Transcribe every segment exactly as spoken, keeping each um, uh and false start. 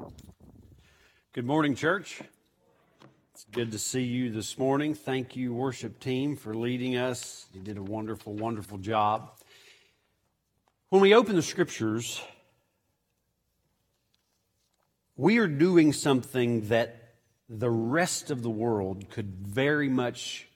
Good morning, church. It's good to see you this morning. Thank you, worship team, for leading us. You did a wonderful, wonderful job. When we open the Scriptures, we are doing something that the rest of the world could very much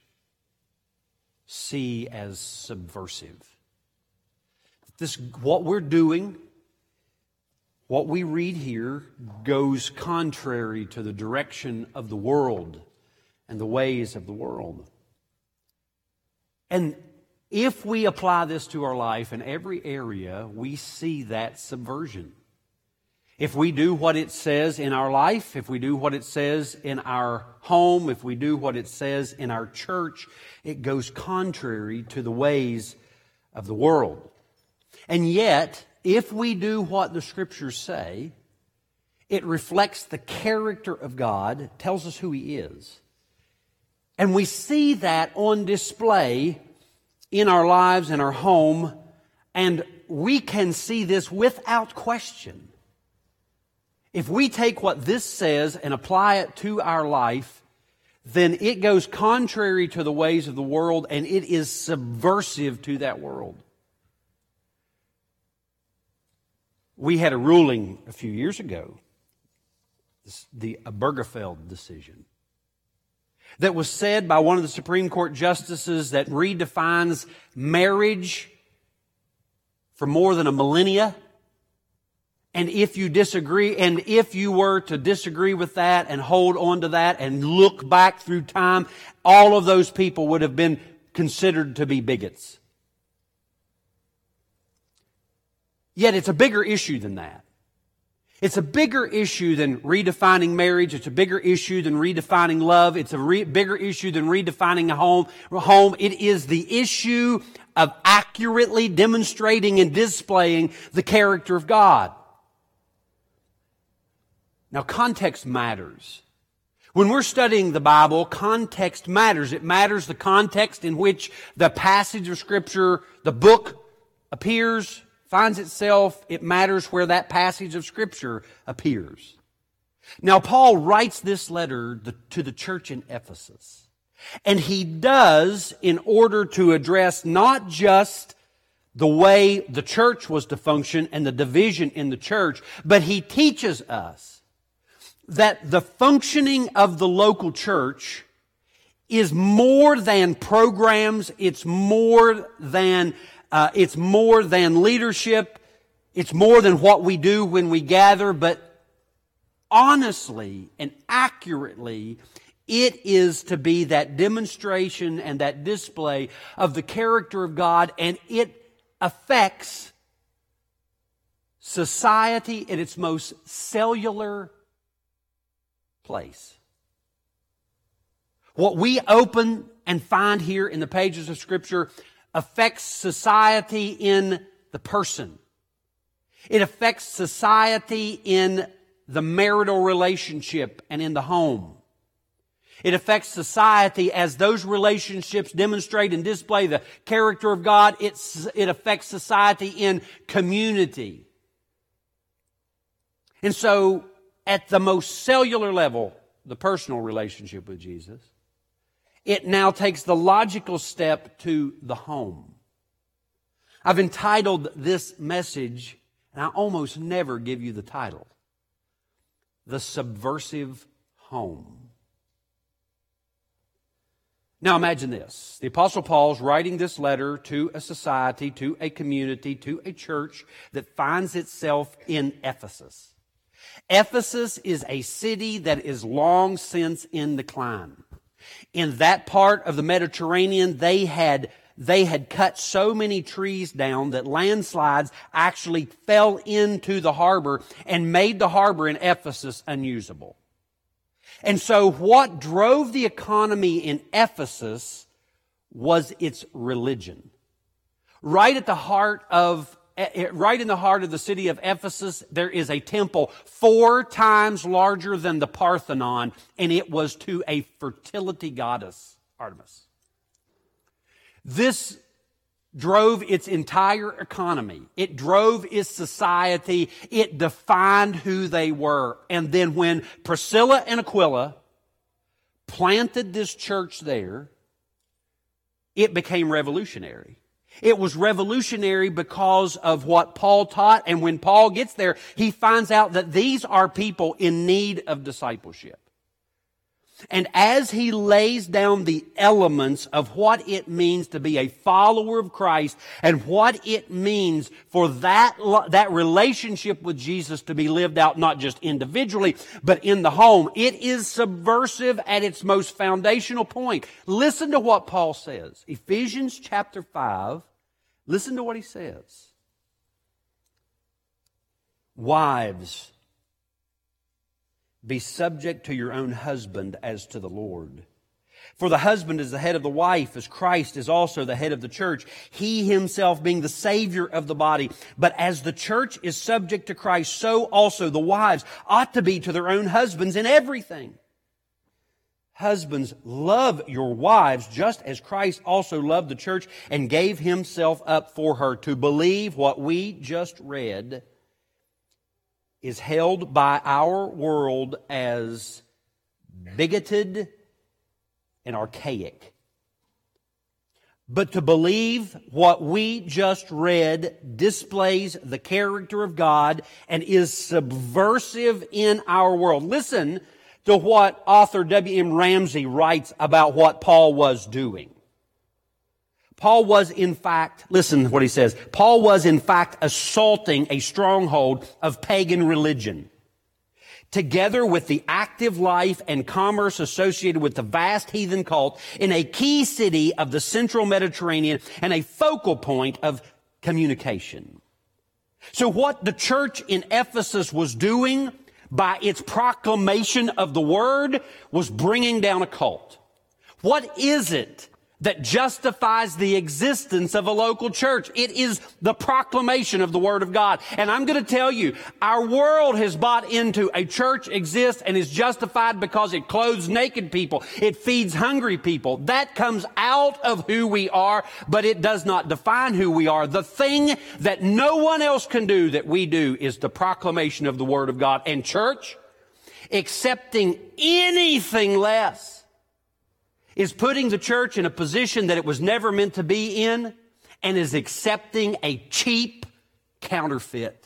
see as subversive. This, what we're doing, what we read here, goes contrary to the direction of the world and the ways of the world. And if we apply this to our life in every area, we see that subversion. If we do what it says in our life, if we do what it says in our home, if we do what it says in our church, it goes contrary to the ways of the world. And yet, if we do what the Scriptures say, it reflects the character of God, tells us who He is. And we see that on display in our lives, in our home, and we can see this without question. If we take what this says and apply it to our life, then it goes contrary to the ways of the world, and it is subversive to that world. We had a ruling a few years ago, the Obergefell decision, that was said by one of the Supreme Court justices that redefines marriage for more than a millennia. And if you disagree, and if you were to disagree with that and hold on to that and look back through time, all of those people would have been considered to be bigots. Yet it's a bigger issue than that. It's a bigger issue than redefining marriage. It's a bigger issue than redefining love. It's a re- bigger issue than redefining a home. Home. It is the issue of accurately demonstrating and displaying the character of God. Now, context matters. When we're studying the Bible, context matters. It matters the context in which the passage of Scripture, the book, appears, finds itself. It matters where that passage of Scripture appears. Now, Paul writes this letter to the church in Ephesus. And he does in order to address not just the way the church was to function and the division in the church, but he teaches us that the functioning of the local church is more than programs, it's more than Uh, it's more than leadership. It's more than what we do when we gather. But honestly and accurately, it is to be that demonstration and that display of the character of God. And it affects society in its most cellular place. What we open and find here in the pages of Scripture affects society in the person. It affects society in the marital relationship and in the home. It affects society as those relationships demonstrate and display the character of God. It's, it affects society in community. And so, at the most cellular level, the personal relationship with Jesus, it now takes the logical step to the home. I've entitled this message, and I almost never give you the title, The Subversive Home. Now imagine this. The Apostle Paul's writing this letter to a society, to a community, to a church that finds itself in Ephesus. Ephesus is a city that is long since in decline. In that part of the Mediterranean, they had, they had cut so many trees down that landslides actually fell into the harbor and made the harbor in Ephesus unusable. And so what drove the economy in Ephesus was its religion. Right at the heart of Right in the heart of the city of Ephesus, there is a temple four times larger than the Parthenon, and it was to a fertility goddess, Artemis. This drove its entire economy. It drove its society. It defined who they were. And then when Priscilla and Aquila planted this church there, it became revolutionary. It was revolutionary because of what Paul taught. And when Paul gets there, he finds out that these are people in need of discipleship. And as he lays down the elements of what it means to be a follower of Christ and what it means for that, that relationship with Jesus to be lived out not just individually, but in the home, it is subversive at its most foundational point. Listen to what Paul says. Ephesians chapter five, listen to what he says. Wives, be subject to your own husband as to the Lord. For the husband is the head of the wife, as Christ is also the head of the church, he himself being the Savior of the body. But as the church is subject to Christ, so also the wives ought to be to their own husbands in everything. Husbands, love your wives just as Christ also loved the church and gave himself up for her. To believe what we just read is held by our world as bigoted and archaic. But to believe what we just read displays the character of God and is subversive in our world. Listen to what author W M Ramsey writes about what Paul was doing. Paul was in fact, listen to what he says, Paul was in fact assaulting a stronghold of pagan religion, together with the active life and commerce associated with the vast heathen cult in a key city of the central Mediterranean and a focal point of communication. So what the church in Ephesus was doing by its proclamation of the word was bringing down a cult. What is it that justifies the existence of a local church? It is the proclamation of the Word of God. And I'm going to tell you, our world has bought into a church exists and is justified because it clothes naked people. It feeds hungry people. That comes out of who we are, but it does not define who we are. The thing that no one else can do that we do is the proclamation of the Word of God. And church, accepting anything less is putting the church in a position that it was never meant to be in and is accepting a cheap counterfeit.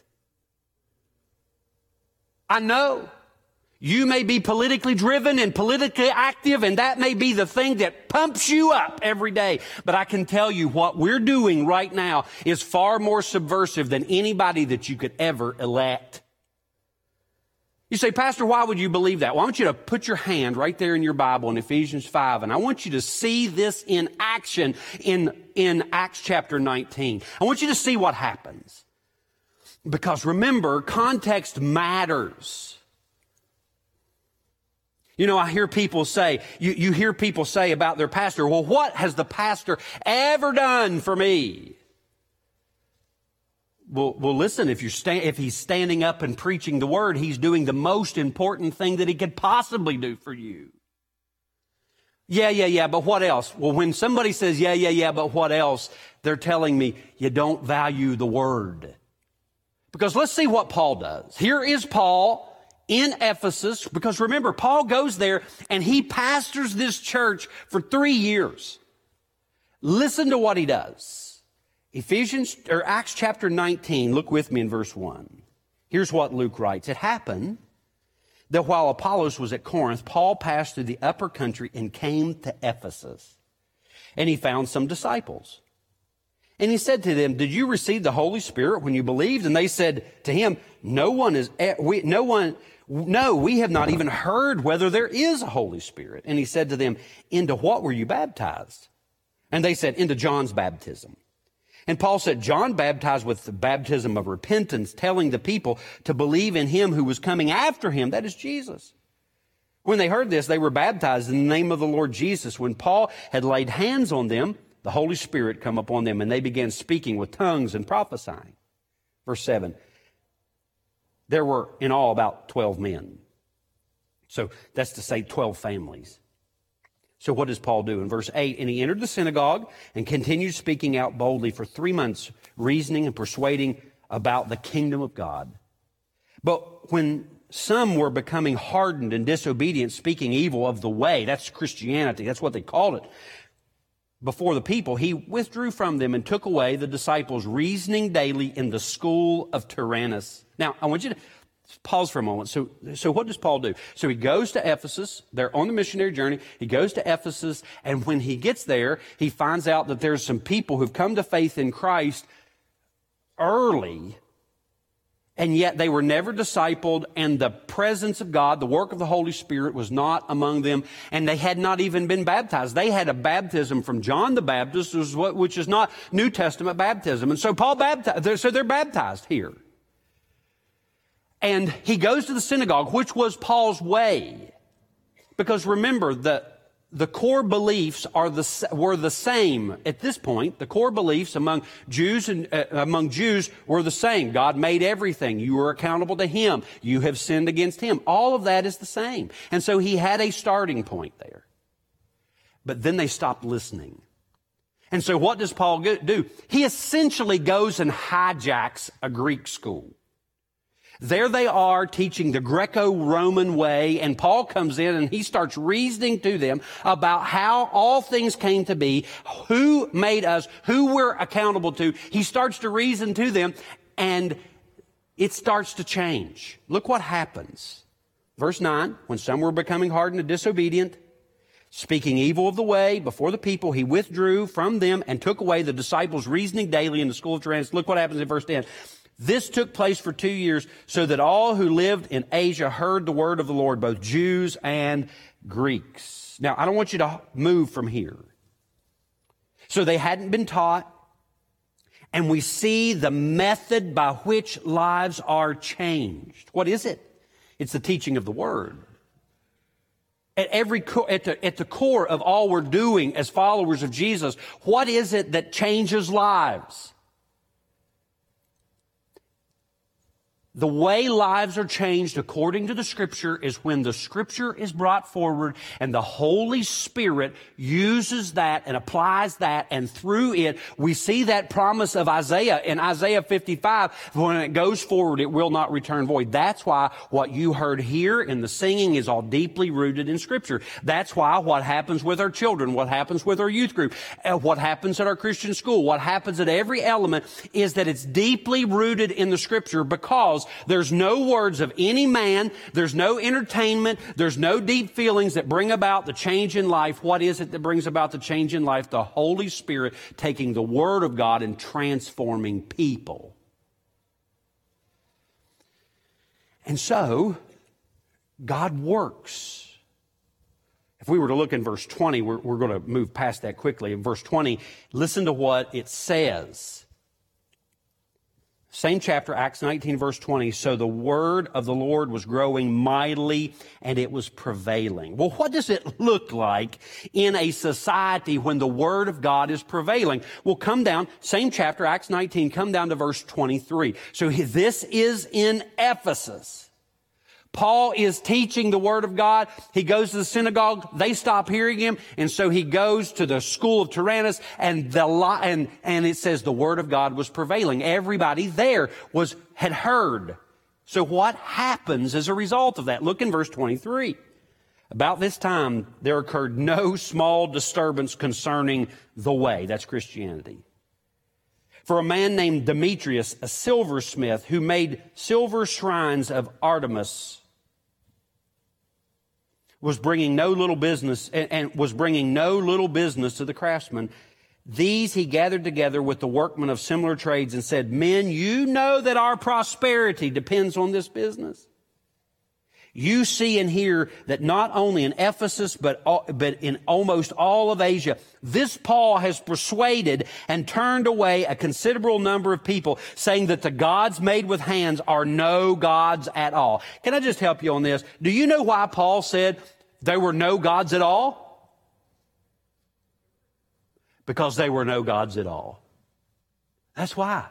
I know you may be politically driven and politically active, and that may be the thing that pumps you up every day. But I can tell you what we're doing right now is far more subversive than anybody that you could ever elect. You say, Pastor, why would you believe that? Well, I want you to put your hand right there in your Bible in Ephesians five, and I want you to see this in action in, in Acts chapter nineteen. I want you to see what happens. Because remember, context matters. You know, I hear people say, you, you hear people say about their pastor, well, what has the pastor ever done for me? Well, well, listen, if you're sta- if he's standing up and preaching the word, he's doing the most important thing that he could possibly do for you. Yeah, yeah, yeah, but what else? Well, when somebody says, yeah, yeah, yeah, but what else? They're telling me you don't value the word. Because let's see what Paul does. Here is Paul in Ephesus, because remember, Paul goes there and he pastors this church for three years. Listen to what he does. Ephesians, or Acts chapter nineteen, look with me in verse one. Here's what Luke writes. It happened that while Apollos was at Corinth, Paul passed through the upper country and came to Ephesus. And he found some disciples. And he said to them, did you receive the Holy Spirit when you believed? And they said to him, no one is, we, no one, no, we have not even heard whether there is a Holy Spirit. And he said to them, into what were you baptized? And they said, into John's baptism. And Paul said, John baptized with the baptism of repentance, telling the people to believe in him who was coming after him, that is Jesus. When they heard this, they were baptized in the name of the Lord Jesus. When Paul had laid hands on them, the Holy Spirit come upon them, and they began speaking with tongues and prophesying. Verse seven, there were in all about twelve men. So that's to say twelve families. So what does Paul do? In verse eight, and he entered the synagogue and continued speaking out boldly for three months, reasoning and persuading about the kingdom of God. But when some were becoming hardened and disobedient, speaking evil of the way, that's Christianity, that's what they called it, before the people, he withdrew from them and took away the disciples, reasoning daily in the school of Tyrannus. Now, I want you to pause for a moment. So, so what does Paul do? So he goes to Ephesus. They're on the missionary journey. He goes to Ephesus, and when he gets there, he finds out that there's some people who've come to faith in Christ early, and yet they were never discipled, and the presence of God, the work of the Holy Spirit was not among them, and they had not even been baptized. They had a baptism from John the Baptist, which is not New Testament baptism. And so Paul baptized, so they're baptized here. And he goes to the synagogue, which was Paul's way. Because remember, the, the core beliefs are the, were the same at this point. The core beliefs among Jews and uh, among Jews were the same. God made everything. You are accountable to Him. You have sinned against Him. All of that is the same. And so he had a starting point there. But then they stopped listening. And so what does Paul do? He essentially goes and hijacks a Greek school. There they are teaching the Greco-Roman way, and Paul comes in and he starts reasoning to them about how all things came to be, who made us, who we're accountable to. He starts to reason to them, and it starts to change. Look what happens. Verse nine, when some were becoming hardened and disobedient, speaking evil of the way before the people, he withdrew from them and took away the disciples, reasoning daily in the school of Tyrannus. Look what happens in verse ten. This took place for two years so that all who lived in Asia heard the word of the Lord, both Jews and Greeks. Now, I don't want you to move from here. So they hadn't been taught, and we see the method by which lives are changed. What is it? It's the teaching of the word. At every at the, at the core of all we're doing as followers of Jesus, what is it that changes lives? The way lives are changed according to the Scripture is when the Scripture is brought forward and the Holy Spirit uses that and applies that, and through it we see that promise of Isaiah in Isaiah fifty-five, when it goes forward it will not return void. That's why what you heard here in the singing is all deeply rooted in Scripture. That's why what happens with our children, what happens with our youth group, uh, what happens at our Christian school, what happens at every element is that it's deeply rooted in the Scripture, because there's no words of any man, there's no entertainment, there's no deep feelings that bring about the change in life. What is it that brings about the change in life? The Holy Spirit taking the Word of God and transforming people. And so, God works. If we were to look in verse twenty, we're, we're going to move past that quickly. In verse twenty, listen to what it says. Same chapter, Acts nineteen, verse twenty. So the word of the Lord was growing mightily, and it was prevailing. Well, what does it look like in a society when the word of God is prevailing? Well, come down, same chapter, Acts nineteen, come down to verse twenty-three. So this is in Ephesus. Paul is teaching the Word of God. He goes to the synagogue. They stop hearing him. And so he goes to the school of Tyrannus, and the and, and it says the Word of God was prevailing. Everybody there was had heard. So what happens as a result of that? Look in verse twenty-three. About this time, there occurred no small disturbance concerning the way. That's Christianity. For a man named Demetrius, a silversmith, who made silver shrines of Artemis, was bringing no little business and, and was bringing no little business to the craftsmen. These he gathered together with the workmen of similar trades and said, "Men, you know that our prosperity depends on this business. You see and hear that not only in Ephesus, but, but in almost all of Asia, this Paul has persuaded and turned away a considerable number of people, saying that the gods made with hands are no gods at all." Can I just help you on this? Do you know why Paul said there were no gods at all? Because they were no gods at all. That's why.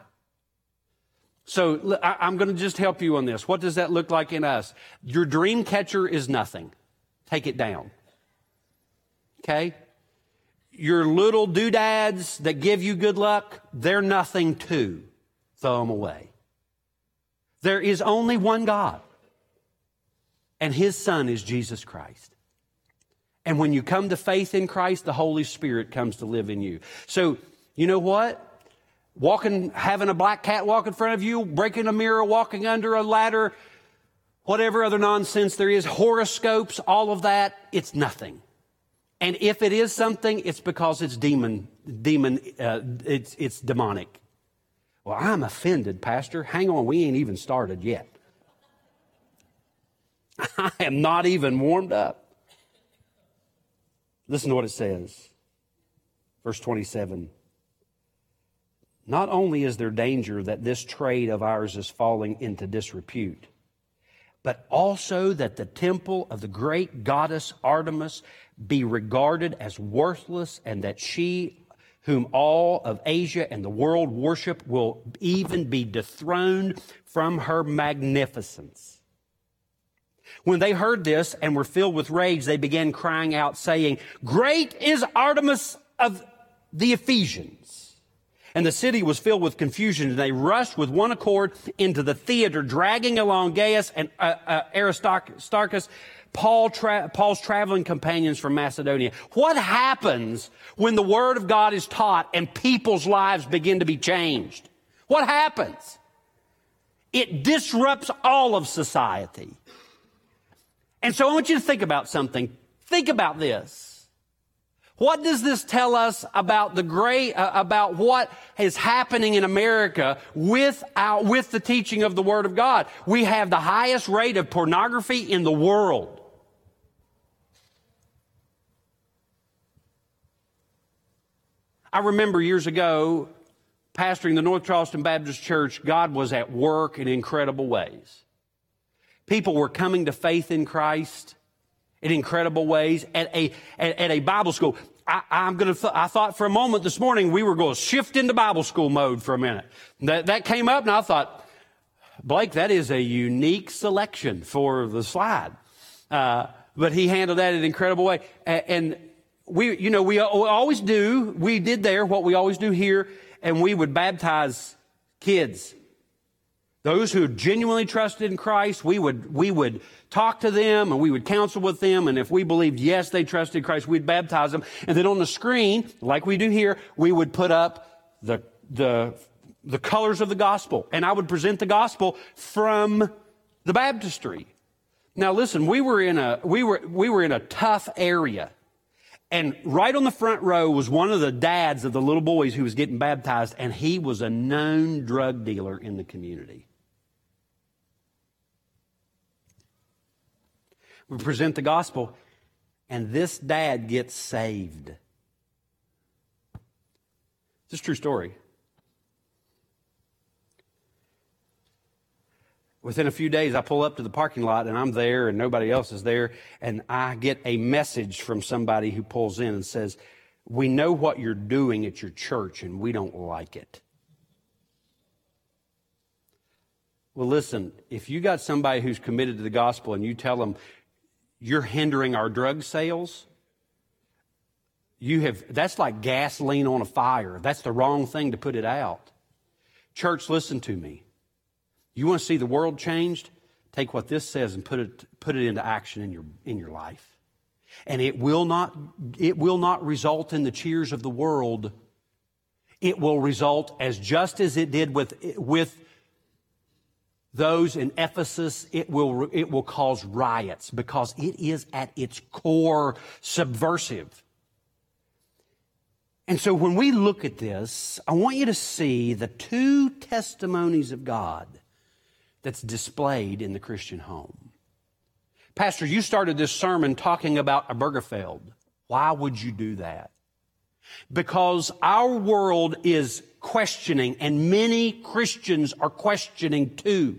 So I'm going to just help you on this. What does that look like in us? Your dream catcher is nothing. Take it down. Okay? Your little doodads that give you good luck, they're nothing too. Throw them away. There is only one God, and His Son is Jesus Christ. And when you come to faith in Christ, the Holy Spirit comes to live in you. So, you know what? Walking, having a black cat walk in front of you, breaking a mirror, walking under a ladder, whatever other nonsense there is, horoscopes, all of that, it's nothing. And if it is something, it's because it's demon, demon, uh, it's, it's demonic. Well, I'm offended, Pastor. Hang on, we ain't even started yet. I am not even warmed up. Listen to what it says. Verse twenty-seven. Not only is there danger that this trade of ours is falling into disrepute, but also that the temple of the great goddess Artemis be regarded as worthless, and that she, whom all of Asia and the world worship, will even be dethroned from her magnificence. When they heard this and were filled with rage, they began crying out, saying, "Great is Artemis of the Ephesians." And the city was filled with confusion, and they rushed with one accord into the theater, dragging along Gaius and uh, uh, Aristarchus, Paul tra- Paul's traveling companions from Macedonia. What happens when the Word of God is taught and people's lives begin to be changed? What happens? It disrupts all of society. And so I want you to think about something. Think about this. What does this tell us about the great, uh, about what is happening in America with our, with the teaching of the Word of God? We have the highest rate of pornography in the world. I remember years ago, pastoring the North Charleston Baptist Church, God was at work in incredible ways. People were coming to faith in Christ in incredible ways at a at, at a Bible school. I, I'm gonna. Th- I thought for a moment this morning we were going to shift into Bible school mode for a minute. That that came up, and I thought, Blake, that is a unique selection for the slide. Uh, but he handled that in an incredible way, and, and we, you know, we always do. We did there what we always do here, and we would baptize kids. Those who genuinely trusted in Christ, we would we would talk to them and we would counsel with them. And if we believed, yes, they trusted Christ, we'd baptize them. And then on the screen, like we do here, we would put up the the the colors of the gospel. And I would present the gospel from the baptistry. Now listen, we were in a we were we were in a tough area. And right on the front row was one of the dads of the little boys who was getting baptized, and he was a known drug dealer in the community. We present the gospel, and this dad gets saved. This is a true story. Within a few days, I pull up to the parking lot, and I'm there, and nobody else is there, and I get a message from somebody who pulls in and says, "We know what you're doing at your church, and we don't like it." Well, listen, if you got somebody who's committed to the gospel and you tell them, "You're hindering our drug sales," you have, that's like gasoline on a fire. That's the wrong thing to put it out. Church, listen to me. You want to see the world changed? Take what this says and put it put it into action in your in your life. And it will not it will not result in the cheers of the world. It will result as just as it did with with those in Ephesus, it will it will cause riots because it is at its core subversive. And so when we look at this, I want you to see the two testimonies of God that's displayed in the Christian home. Pastor, you started this sermon talking about Obergefell. Why would you do that? Because our world is questioning, and many Christians are questioning too.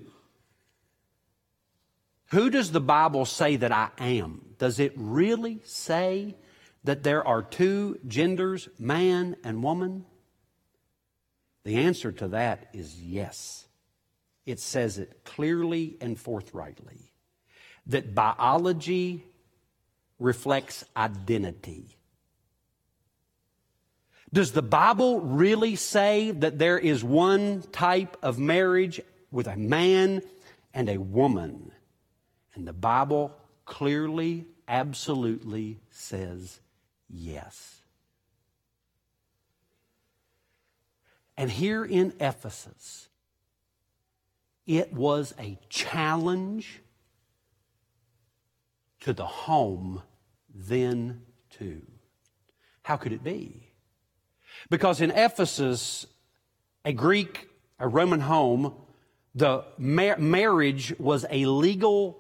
Who does the Bible say that I am? Does it really say that there are two genders, man and woman? The answer to that is yes. It says it clearly and forthrightly. That biology reflects identity. Does the Bible really say that there is one type of marriage with a man and a woman? And the Bible clearly, absolutely says yes. And here in Ephesus, it was a challenge to the home then too. How could it be? Because in Ephesus, a Greek, a Roman home, the mar- marriage was a legal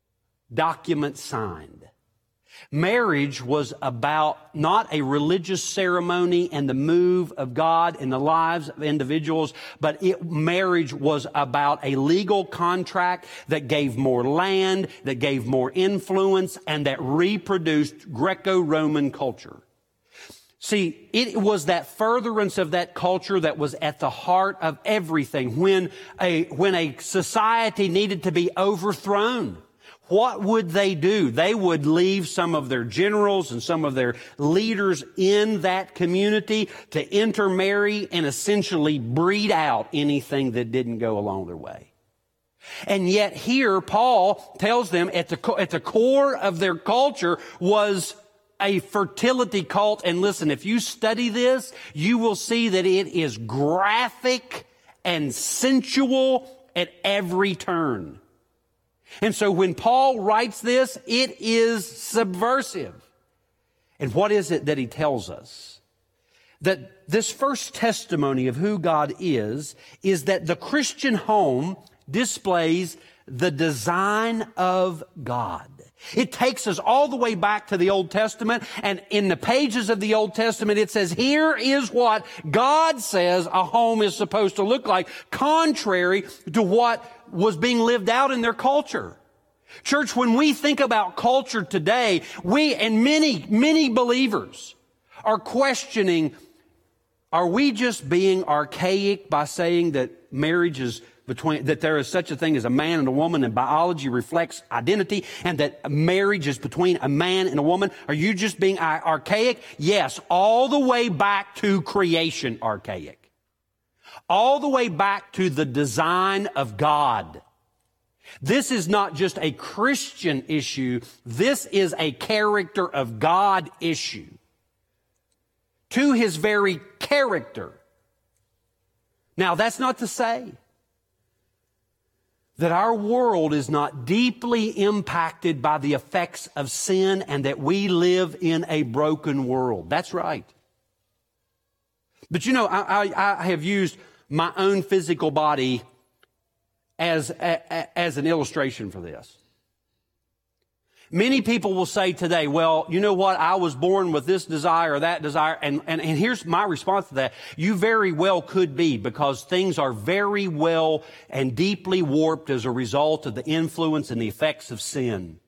document signed. Marriage was about not a religious ceremony and the move of God in the lives of individuals, but it, marriage was about a legal contract that gave more land, that gave more influence, and that reproduced Greco-Roman culture. See, it was that furtherance of that culture that was at the heart of everything. When a, when a society needed to be overthrown, what would they do? They would leave some of their generals and some of their leaders in that community to intermarry and essentially breed out anything that didn't go along their way. And yet here, Paul tells them at the, at the core of their culture was a fertility cult. And listen, if you study this, you will see that it is graphic and sensual at every turn. And so when Paul writes this, it is subversive. And what is it that he tells us? That this first testimony of who God is, is that the Christian home displays the design of God. It takes us all the way back to the Old Testament, and in the pages of the Old Testament, it says, here is what God says a home is supposed to look like, contrary to what was being lived out in their culture. Church, when we think about culture today, we and many, many believers are questioning, are we just being archaic by saying that marriage is between, that there is such a thing as a man and a woman and biology reflects identity and that marriage is between a man and a woman? Are you just being archaic? Yes, all the way back to creation archaic. All the way back to the design of God. This is not just a Christian issue. This is a character of God issue. To His very character. Now, that's not to say that our world is not deeply impacted by the effects of sin and that we live in a broken world. That's right. But you know, I, I, I have used my own physical body as, a, as an illustration for this. Many people will say today, well, you know what? I was born with this desire or that desire. And, and, and here's my response to that. You very well could be, because things are very well and deeply warped as a result of the influence and the effects of sin.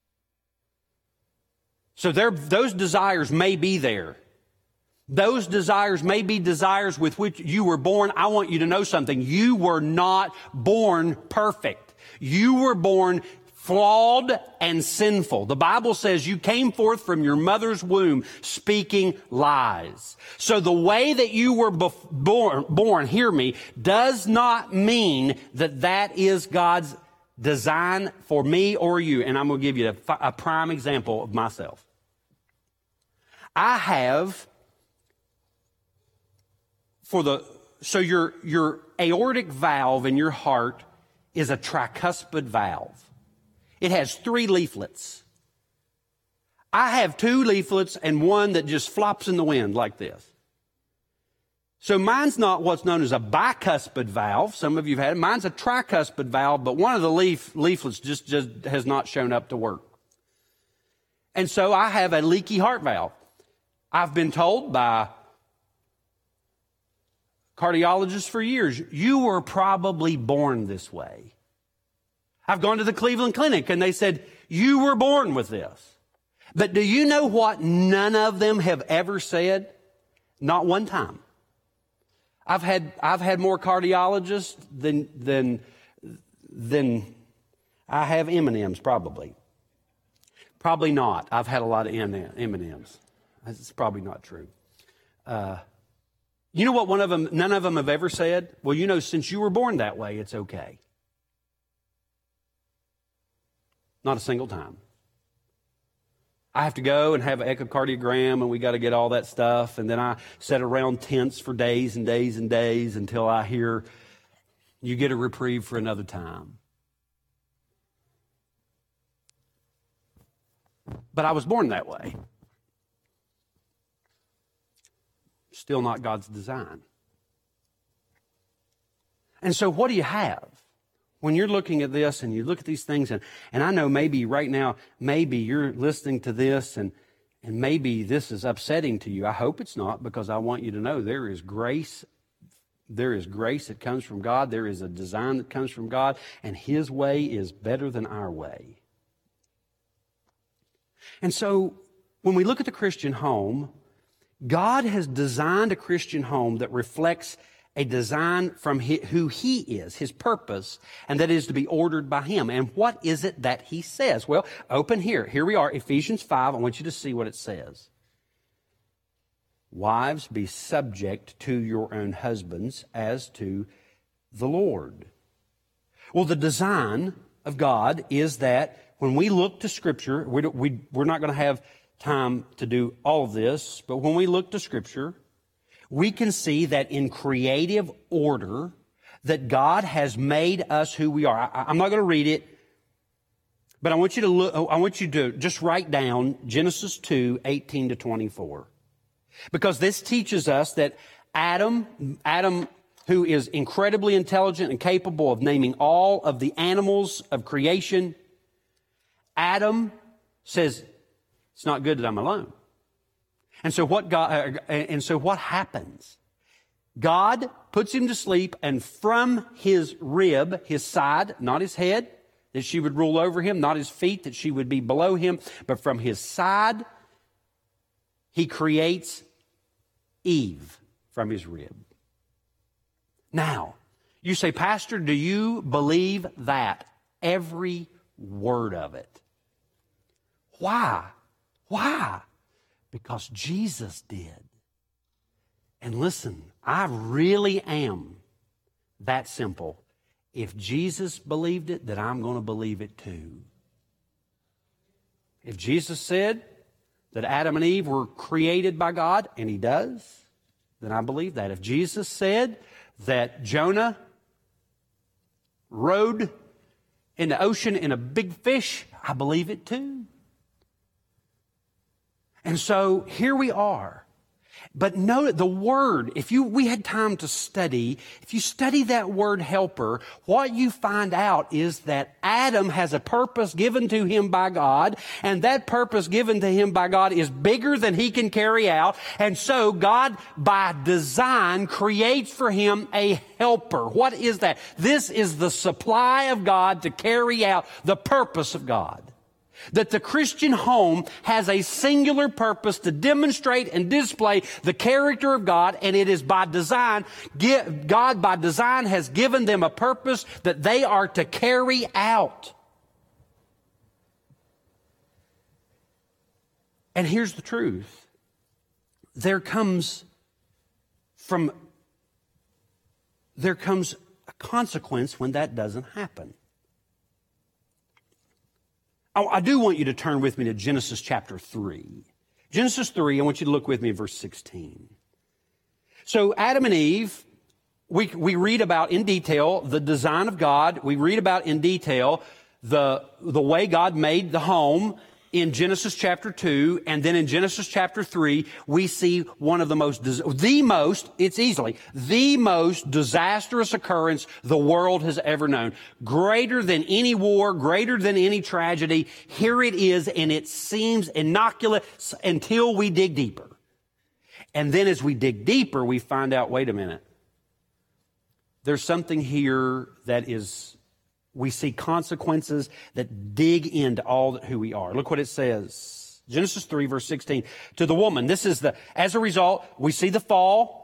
So there, those desires may be there. Those desires may be desires with which you were born. I want you to know something. You were not born perfect. You were born flawed and sinful. The Bible says you came forth from your mother's womb speaking lies. So the way that you were born, born, hear me, does not mean that that is God's design for me or you. And I'm going to give you a, a prime example of myself. I have, for the, so your, your aortic valve in your heart is a tricuspid valve. It has three leaflets. I have two leaflets and one that just flops in the wind like this. So mine's not what's known as a bicuspid valve. Some of you have had it. Mine's a tricuspid valve, but one of the leaf, leaflets just, just has not shown up to work. And so I have a leaky heart valve. I've been told by cardiologists for years, you were probably born this way. I've gone to the Cleveland Clinic and they said, you were born with this. But do you know what none of them have ever said? Not one time. I've had, I've had more cardiologists than, than, than I have M and M's probably. Probably not. I've had a lot of M and M's. It's probably not true. uh, you know what one of them, none of them have ever said? Well, you know, since you were born that way, it's okay. Not a single time. I have to go and have an echocardiogram, and we got to get all that stuff, and then I sit around tents for days and days and days until I hear, you get a reprieve for another time. But I was born that way. Still not God's design. And so what do you have? When you're looking at this and you look at these things, and, and I know maybe right now, maybe you're listening to this and, and maybe this is upsetting to you. I hope it's not, because I want you to know there is grace. There is grace that comes from God. There is a design that comes from God, and His way is better than our way. And so when we look at the Christian home, God has designed a Christian home that reflects a design from who He is, His purpose, and that is to be ordered by Him. And what is it that He says? Well, open here. Here we are, Ephesians five. I want you to see what it says. Wives, be subject to your own husbands as to the Lord. Well, the design of God is that when we look to Scripture, we, we, we're not going to have time to do all of this, but when we look to Scripture, we can see that in creative order that God has made us who we are. I, I'm not going to read it, but I want you to look, I want you to just write down Genesis two, eighteen to twenty-four. Because this teaches us that Adam, Adam, who is incredibly intelligent and capable of naming all of the animals of creation, Adam says, it's not good that I'm alone. And so what God, uh, and so what happens? God puts him to sleep, and from his rib, his side, not his head, that she would rule over him, not his feet, that she would be below him, but from his side, he creates Eve from his rib. Now, you say, Pastor, do you believe that? Every word of it. Why? Why? Because Jesus did. And listen, I really am that simple. If Jesus believed it, then I'm going to believe it too. If Jesus said that Adam and Eve were created by God, and He does, then I believe that. If Jesus said that Jonah rode in the ocean in a big fish, I believe it too. And so here we are. But note the word, if you we had time to study, if you study that word helper, what you find out is that Adam has a purpose given to him by God, and that purpose given to him by God is bigger than he can carry out. And so God, by design, creates for him a helper. What is that? This is the supply of God to carry out the purpose of God. That the Christian home has a singular purpose to demonstrate and display the character of God, and it is by design, God by design has given them a purpose that they are to carry out. And here's the truth. There comes from, there comes a consequence when that doesn't happen. I do want you to turn with me to Genesis chapter three. Genesis three, I want you to look with me at verse sixteen. So Adam and Eve, we, we read about in detail the design of God. We read about in detail the, the way God made the home in Genesis chapter two. And then in Genesis chapter three, we see one of the most, the most, it's easily, the most disastrous occurrence the world has ever known. Greater than any war, greater than any tragedy. Here it is, and it seems innocuous until we dig deeper. And then as we dig deeper, we find out, wait a minute, there's something here that is, we see consequences that dig into all that who we are. Look what it says. Genesis three, verse sixteen. To the woman, this is the, as a result, we see the fall.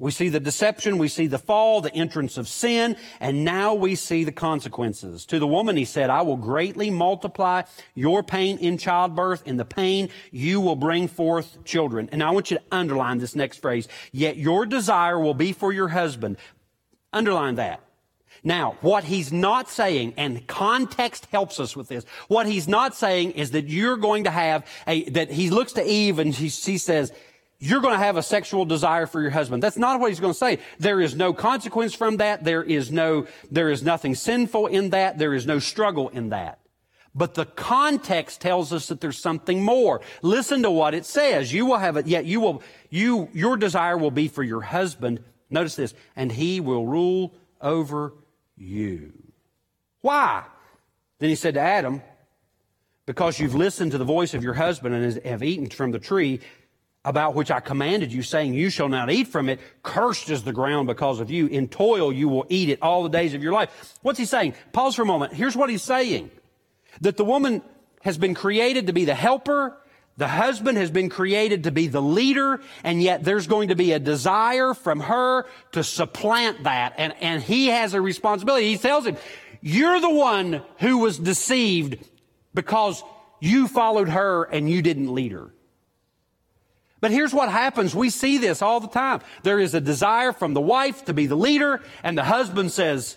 We see the deception, we see the fall, the entrance of sin, and now we see the consequences. To the woman he said, I will greatly multiply your pain in childbirth. In the pain you will bring forth children. And I want you to underline this next phrase. Yet your desire will be for your husband. Underline that. Now, what he's not saying, and context helps us with this, what he's not saying is that you're going to have a, that he looks to Eve and he, he says, you're going to have a sexual desire for your husband. That's not what he's going to say. There is no consequence from that. There is no, there is nothing sinful in that. There is no struggle in that. But the context tells us that there's something more. Listen to what it says. You will have it, yet you will, you, your desire will be for your husband. Notice this, and he will rule over you. Why? Then he said to Adam, because you've listened to the voice of your husband and have eaten from the tree about which I commanded you, saying, you shall not eat from it. Cursed is the ground because of you. In toil you will eat it all the days of your life. What's he saying? Pause for a moment. Here's what he's saying. That the woman has been created to be the helper. The husband has been created to be the leader. And yet there's going to be a desire from her to supplant that. And, and he has a responsibility. He tells him, you're the one who was deceived because you followed her and you didn't lead her. But here's what happens. We see this all the time. There is a desire from the wife to be the leader, and the husband says,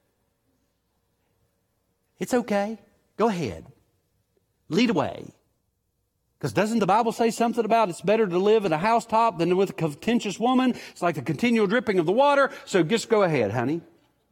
it's okay. Go ahead. Lead away. Because doesn't the Bible say something about it's better to live at a housetop than with a contentious woman? It's like the continual dripping of the water. So just go ahead, honey.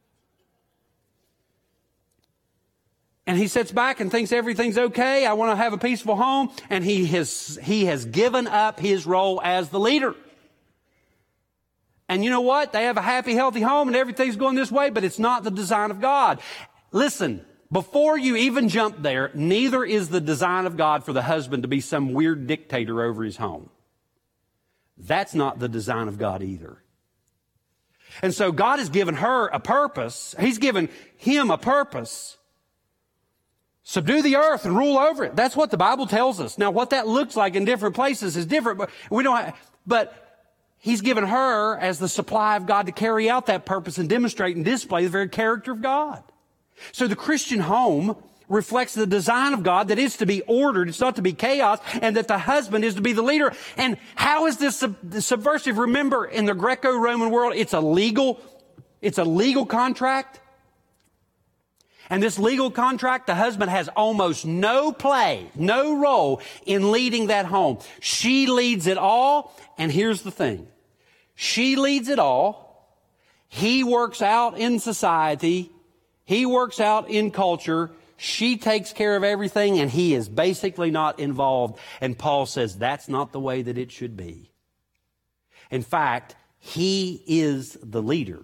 And he sits back and thinks everything's okay. I want to have a peaceful home. And he has, he has given up his role as the leader. And you know what? They have a happy, healthy home and everything's going this way, but it's not the design of God. Listen, before you even jump there, neither is the design of God for the husband to be some weird dictator over his home. That's not the design of God either. And so God has given her a purpose. He's given him a purpose. Subdue the earth and rule over it. That's what the Bible tells us. Now, what that looks like in different places is different, but we don't have, but he's given her as the supply of God to carry out that purpose and demonstrate and display the very character of God. So the Christian home reflects the design of God that is to be ordered. It's not to be chaos, and that the husband is to be the leader. And how is this sub- subversive? Remember, in the Greco-Roman world, it's a legal, it's a legal contract. And this legal contract, the husband has almost no play, no role in leading that home. She leads it all. And here's the thing. She leads it all. He works out in society. He works out in culture. She takes care of everything, and he is basically not involved. And Paul says that's not the way that it should be. In fact, he is the leader.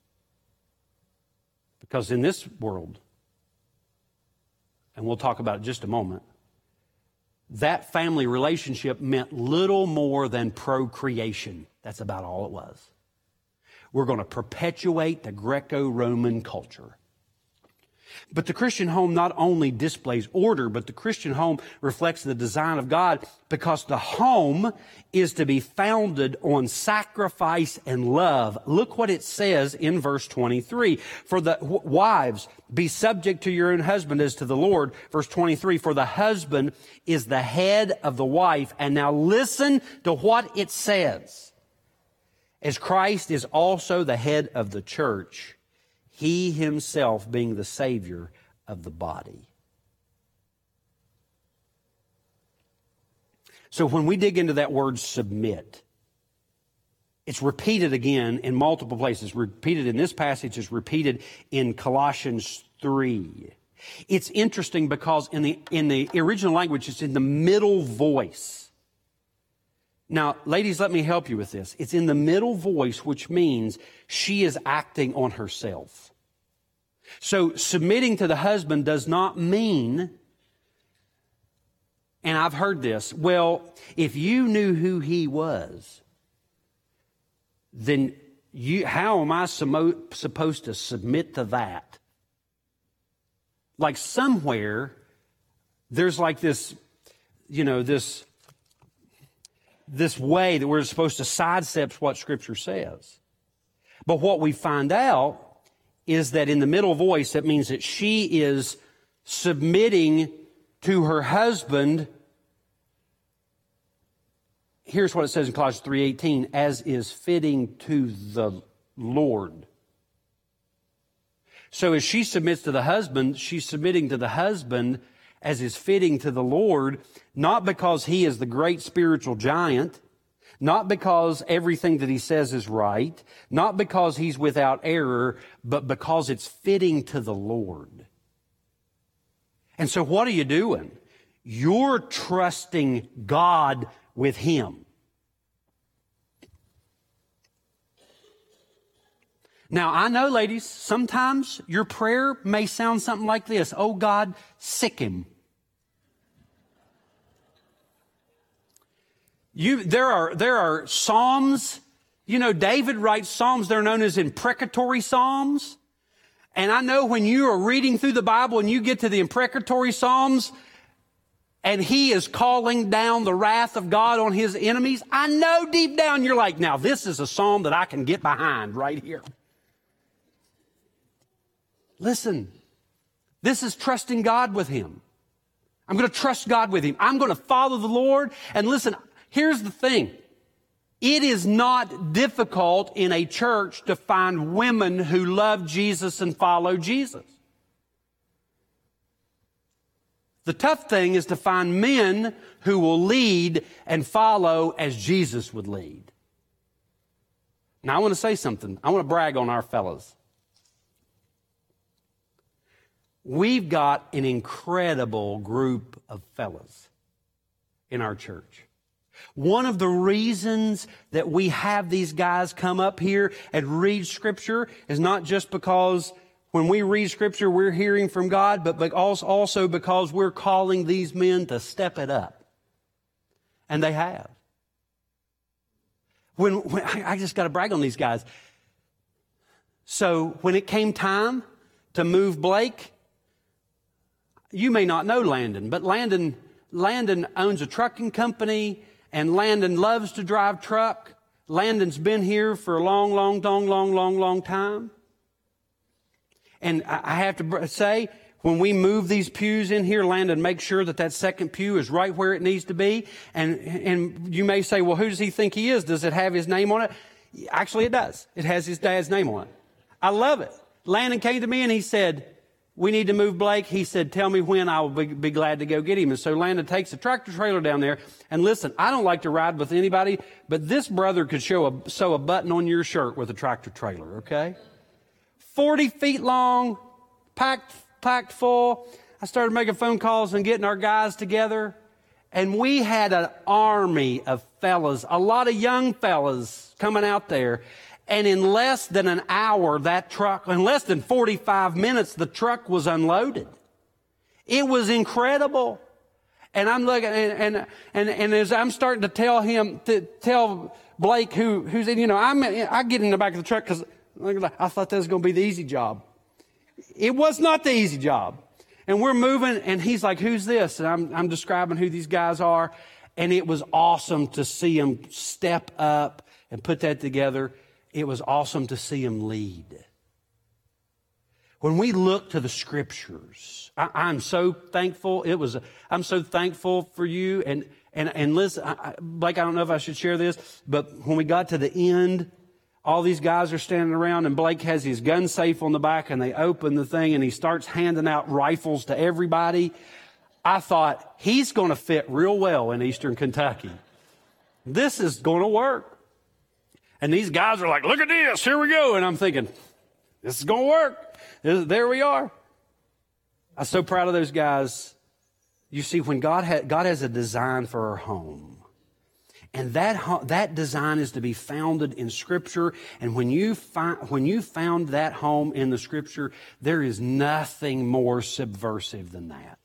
Because in this world, and we'll talk about it in just a moment, that family relationship meant little more than procreation. That's about all it was. We're going to perpetuate the Greco-Roman culture. But the Christian home not only displays order, but the Christian home reflects the design of God, because the home is to be founded on sacrifice and love. Look what it says in verse twenty-three. For the wives, be subject to your own husband as to the Lord. Verse twenty-three, for the husband is the head of the wife. And now listen to what it says. As Christ is also the head of the church, he himself being the Savior of the body. So when we dig into that word submit, it's repeated again in multiple places. Repeated in this passage, is repeated in Colossians three. It's interesting because in the, in the original language, it's in the middle voice. Now, ladies, let me help you with this. It's in the middle voice, which means she is acting on herself. So submitting to the husband does not mean, and I've heard this, well, if you knew who he was, then you, how am I sumo- supposed to submit to that? Like somewhere, there's like this, you know, this this way that we're supposed to sidestep what Scripture says. But what we find out is that in the middle voice, that means that she is submitting to her husband. Here's what it says in Colossians three eighteen, as is fitting to the Lord. So as she submits to the husband, she's submitting to the husband as is fitting to the Lord, not because he is the great spiritual giant, not because everything that he says is right, not because he's without error, but because it's fitting to the Lord. And so what are you doing? You're trusting God with him. Now, I know, ladies, sometimes your prayer may sound something like this. Oh, God, sick him. You, there are, there are psalms. You know, David writes psalms. They're known as imprecatory psalms. And I know when you are reading through the Bible and you get to the imprecatory psalms and he is calling down the wrath of God on his enemies, I know deep down you're like, now this is a psalm that I can get behind right here. Listen, this is trusting God with him. I'm going to trust God with him. I'm going to follow the Lord. And listen, here's the thing. It is not difficult in a church to find women who love Jesus and follow Jesus. The tough thing is to find men who will lead and follow as Jesus would lead. Now, I want to say something. I want to brag on our fellas. We've got an incredible group of fellas in our church. One of the reasons that we have these guys come up here and read Scripture is not just because when we read Scripture we're hearing from God, but also because we're calling these men to step it up. And they have. When, when I just got to brag on these guys. So when it came time to move Blake, you may not know Landon, but Landon, Landon owns a trucking company, and Landon loves to drive truck. Landon's been here for a long, long, long, long, long, long time. And I have to say, when we move these pews in here, Landon makes sure that that second pew is right where it needs to be. And, and you may say, well, who does he think he is? Does it have his name on it? Actually, it does. It has his dad's name on it. I love it. Landon came to me and he said, we need to move Blake. He said, tell me when, I will be, be glad to go get him. And so Landon takes a tractor trailer down there. And listen, I don't like to ride with anybody, but this brother could show a, sew a button on your shirt with a tractor trailer, okay? forty feet long, packed, packed full. I started making phone calls and getting our guys together. And we had an army of fellas, a lot of young fellas coming out there. And in less than an hour, that truck, in less than forty-five minutes, the truck was unloaded. It was incredible. And I'm looking, and, and, and, and as I'm starting to tell him, to tell Blake who, who's in, you know, I'm, I get in the back of the truck because I thought that was going to be the easy job. It was not the easy job. And we're moving, and he's like, who's this? And I'm, I'm describing who these guys are. And it was awesome to see them step up and put that together. It was awesome to see him lead. When we look to the Scriptures, I, I'm so thankful. It was. I'm so thankful for you. And and and listen, I, I, Blake, I don't know if I should share this, but when we got to the end, all these guys are standing around, and Blake has his gun safe on the back, and they open the thing, and he starts handing out rifles to everybody. I thought, he's going to fit real well in Eastern Kentucky. This is going to work. And these guys are like, look at this, here we go. And I'm thinking, this is going to work. There we are. I'm so proud of those guys. You see, when God, ha- God has a design for our home, and that, ho- that design is to be founded in Scripture. And when you, find, when you found that home in the Scripture, there is nothing more subversive than that.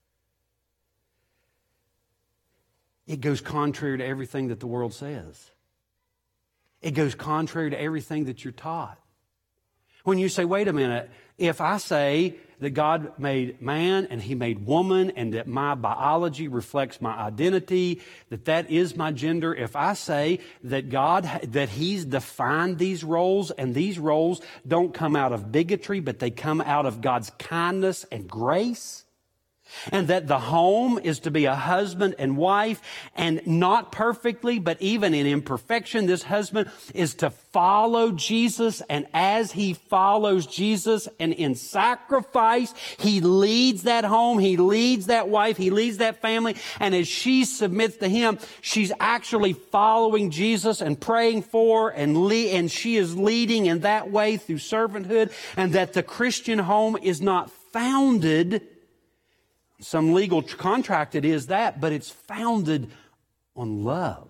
It goes contrary to everything that the world says. It goes contrary to everything that you're taught. When you say, wait a minute, if I say that God made man and He made woman and that my biology reflects my identity, that that is my gender, if I say that God, that He's defined these roles and these roles don't come out of bigotry, but they come out of God's kindness and grace, and that the home is to be a husband and wife, and not perfectly, but even in imperfection, this husband is to follow Jesus, and as he follows Jesus and in sacrifice, he leads that home, he leads that wife, he leads that family, and as she submits to him, she's actually following Jesus and praying for, and le- and she is leading in that way through servanthood, and that the Christian home is not founded some legal contract, it is that, but it's founded on love.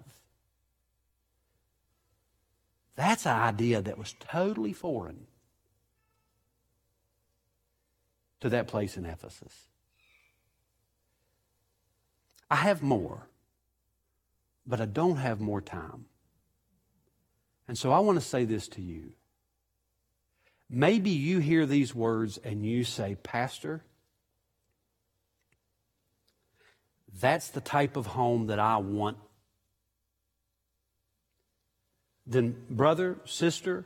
That's an idea that was totally foreign to that place in Ephesus. I have more, but I don't have more time. And so I want to say this to you. Maybe you hear these words and you say, Pastor, that's the type of home that I want. Then, brother, sister,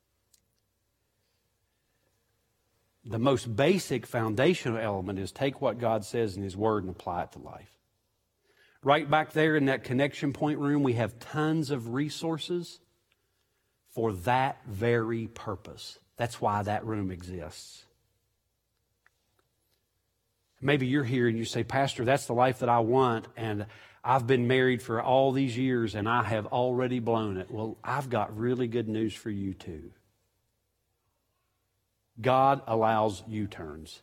the most basic foundational element is take what God says in His Word and apply it to life. Right back there in that connection point room, we have tons of resources for that very purpose. That's why that room exists. Maybe you're here and you say, Pastor, that's the life that I want, and I've been married for all these years and I have already blown it. Well, I've got really good news for you too. God allows U-turns.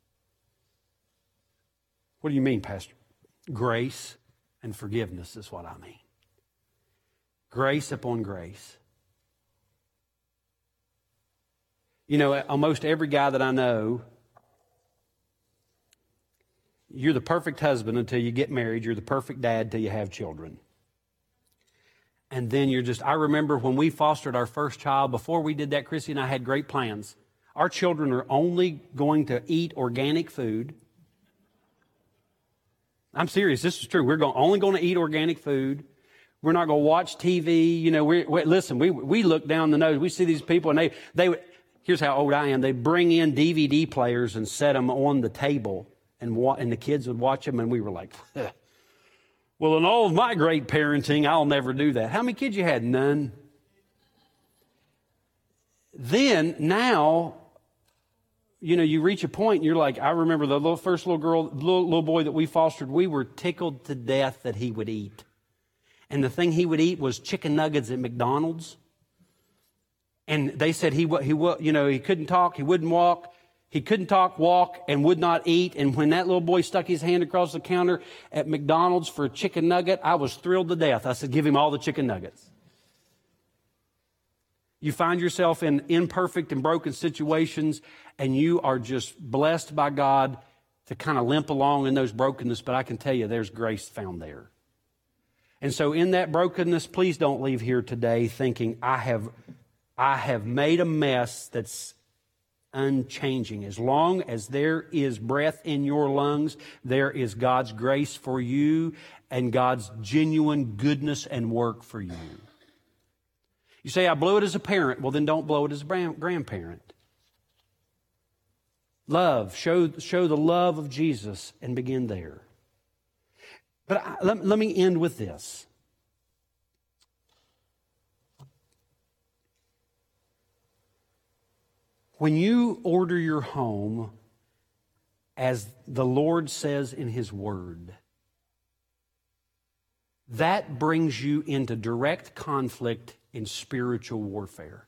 What do you mean, Pastor? Grace and forgiveness is what I mean. Grace upon grace. You know, almost every guy that I know, you're the perfect husband until you get married. You're the perfect dad until you have children. And then you're just, I remember when we fostered our first child, before we did that, Chrissy and I had great plans. Our children are only going to eat organic food. I'm serious. This is true. We're going, only going to eat organic food. We're not going to watch T V. You know, we, we listen, we, we look down the nose. We see these people and they, they, here's how old I am. They bring in D V D players and set them on the table. And, wa- and the kids would watch them, and we were like, eh. Well, in all of my great parenting, I'll never do that. How many kids you had? None. Then, now, you know, you reach a point, and you're like, I remember the little, first little girl, little, little boy that we fostered, we were tickled to death that he would eat. And the thing he would eat was chicken nuggets at McDonald's. And they said he, he, you know, he couldn't talk, he wouldn't walk. He couldn't talk, walk, and would not eat. And when that little boy stuck his hand across the counter at McDonald's for a chicken nugget, I was thrilled to death. I said, give him all the chicken nuggets. You find yourself in imperfect and broken situations, and you are just blessed by God to kind of limp along in those brokenness. But I can tell you, there's grace found there. And so in that brokenness, please don't leave here today thinking, I have, I have made a mess that's unchanging. As long as there is breath in your lungs, there is God's grace for you and God's genuine goodness and work for you. You say, I blew it as a parent. Well, then don't blow it as a grandparent. Love. Show, show the love of Jesus and begin there. But I, let, let me end with this. When you order your home as the Lord says in His Word, that brings you into direct conflict in spiritual warfare.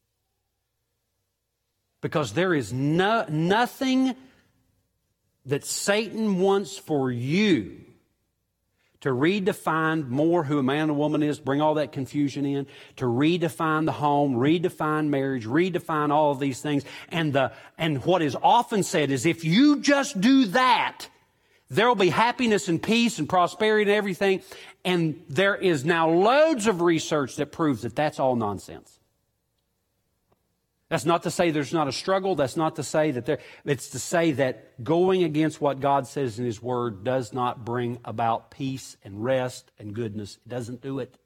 Because there is no, nothing that Satan wants for you to redefine more who a man and a woman is, bring all that confusion in, to redefine the home, redefine marriage, redefine all of these things. And the and what is often said is, if you just do that, there will be happiness and peace and prosperity and everything. And there is now loads of research that proves that that's all nonsense. That's not to say there's not a struggle. That's not to say that there, it's to say that going against what God says in His Word does not bring about peace and rest and goodness. It doesn't do it.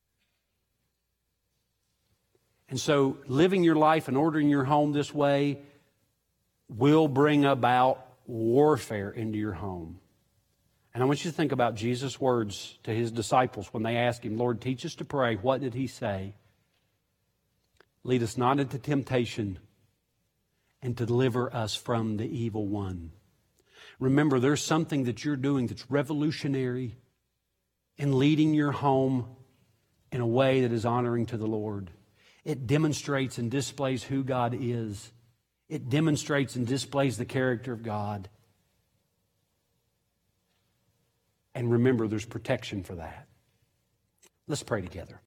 And so living your life and ordering your home this way will bring about warfare into your home. And I want you to think about Jesus' words to His disciples when they asked Him, Lord, teach us to pray. What did He say? Lead us not into temptation, and to deliver us from the evil one. Remember, there's something that you're doing that's revolutionary in leading your home in a way that is honoring to the Lord. It demonstrates and displays who God is. It demonstrates and displays the character of God. And remember, there's protection for that. Let's pray together.